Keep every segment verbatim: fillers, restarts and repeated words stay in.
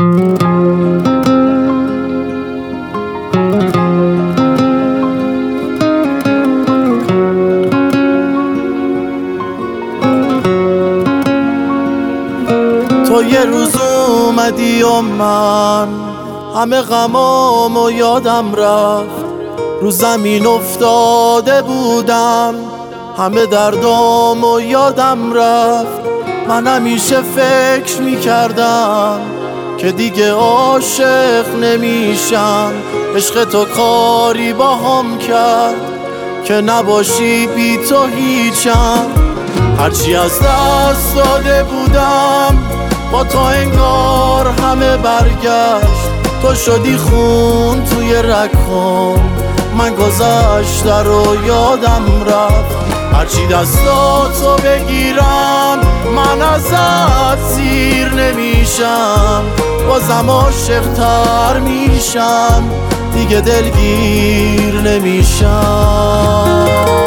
تو یه روز اومدی و من همه غمامو یادم رفت، رو زمین افتاده بودم همه دردامو یادم رفت. من همیشه فکر میکردم که دیگه عاشق نمیشم، عشق تو کاری با هم کرد که نباشی بی تو هیچم. هرچی از دست داده بودم با تو انگار همه برگشت، تو شدی خون توی رگ‌هام، من گذشته رو یادم رفت. هرچی دستاتو بگیرم من ازت سیر نمیشم، بازم عاشق تر میشم دیگه دلگیر نمیشم.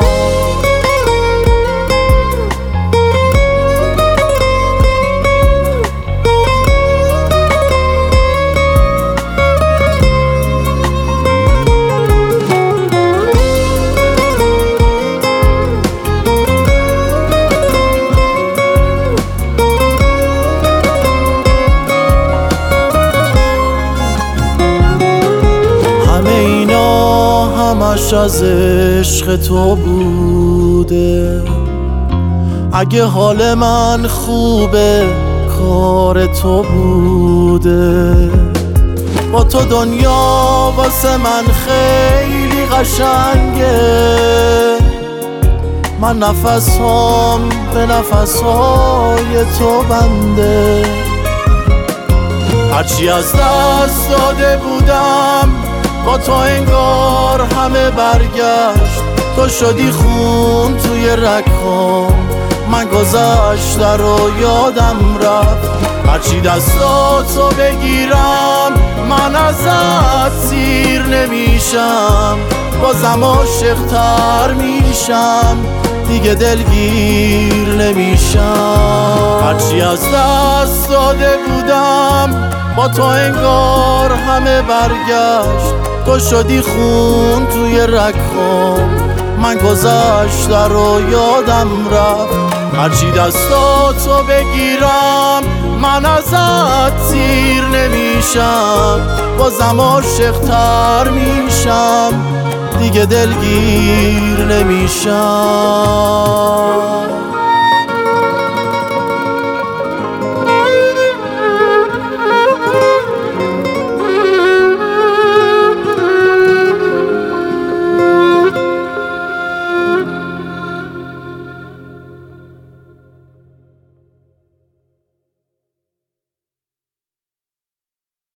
همش از عشق تو بوده، اگه حال من خوبه کار تو بوده. با تو دنیا واسه من خیلی قشنگه، من نفسام به نفسهای تو بنده. هرچی از دست داده بودم با تو انگار همه برگشت، تو شدی خون توی رگ‌هام، من گذشته رو یادم رفت. هرچی دستاتو بگیرم من ازت سیر نمیشم، بازم عاشق تر میشم دیگه دلگیر نمیشم. هرچی از دست داده بودم با تو انگار همه برگشت، تو شدی خون توی رگ‌هام، من گذشته رو یادم رفت. هرچی دستاتو بگیرم من ازت سیر نمیشم، بازم عاشق تر میشم دیگه دلگیر نمیشم.